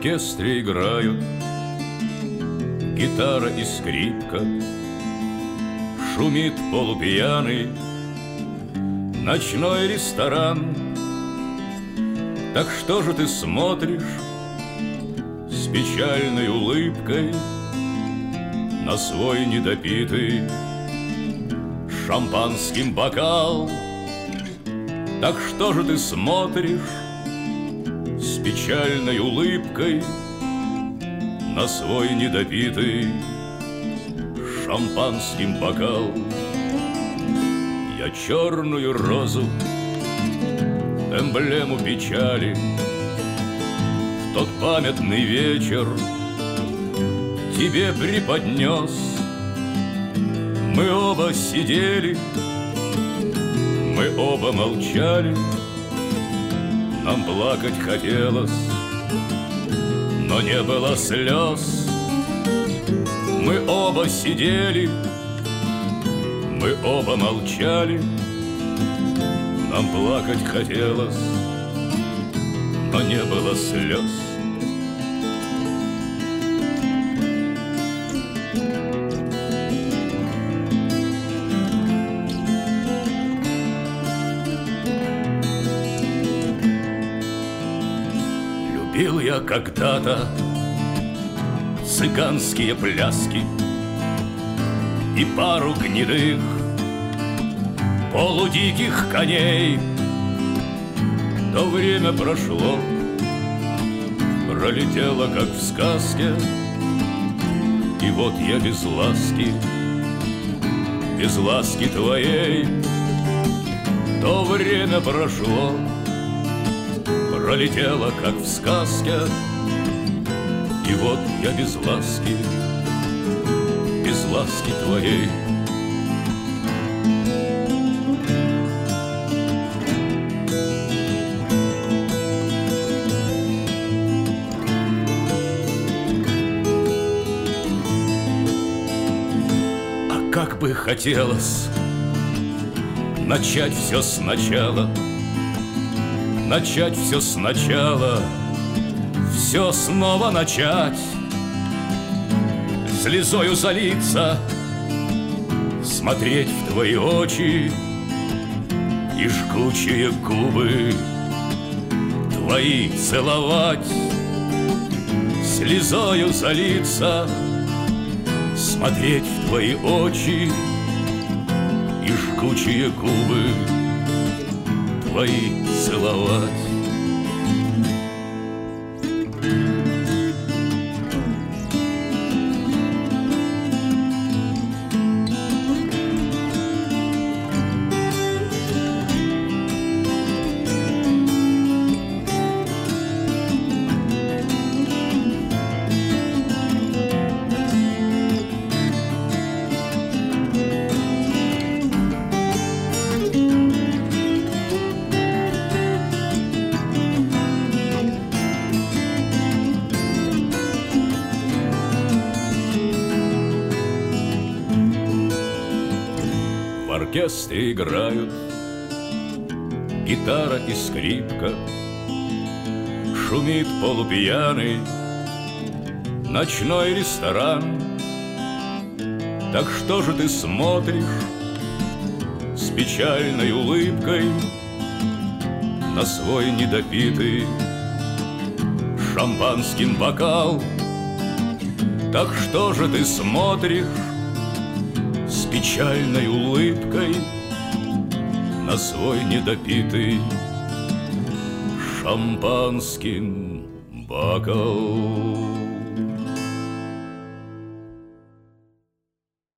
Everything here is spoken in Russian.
оркестре играют гитара и скрипка, шумит полупьяный ночной ресторан. Так что же ты смотришь с печальной улыбкой на свой недопитый шампанским бокал? Так что же ты смотришь с печальной улыбкой на свой недопитый шампанским бокал? Я черную розу, эмблему печали, в тот памятный вечер тебе преподнес. Мы оба сидели, мы оба молчали, нам плакать хотелось, но не было слез. Мы оба сидели, мы оба молчали, нам плакать хотелось, но не было слез. Любил я когда-то цыганские пляски и пару гнедых полудиких коней. То время прошло, пролетело, как в сказке, и вот я без ласки твоей. То время прошло, пролетело, как в сказке, и вот я без ласки твоей. А как бы хотелось начать все сначала, начать все сначала, все снова начать, слезою залиться, смотреть в твои очи и жгучие губы твои целовать, слезою залиться, смотреть в твои очи и жгучие губы твои целовать. В оркестре играют гитара и скрипка, шумит полупьяный ночной ресторан. Так что же ты смотришь с печальной улыбкой на свой недопитый шампанским бокал? Так что же ты смотришь с печальной улыбкой на свой недопитый шампанским бокал?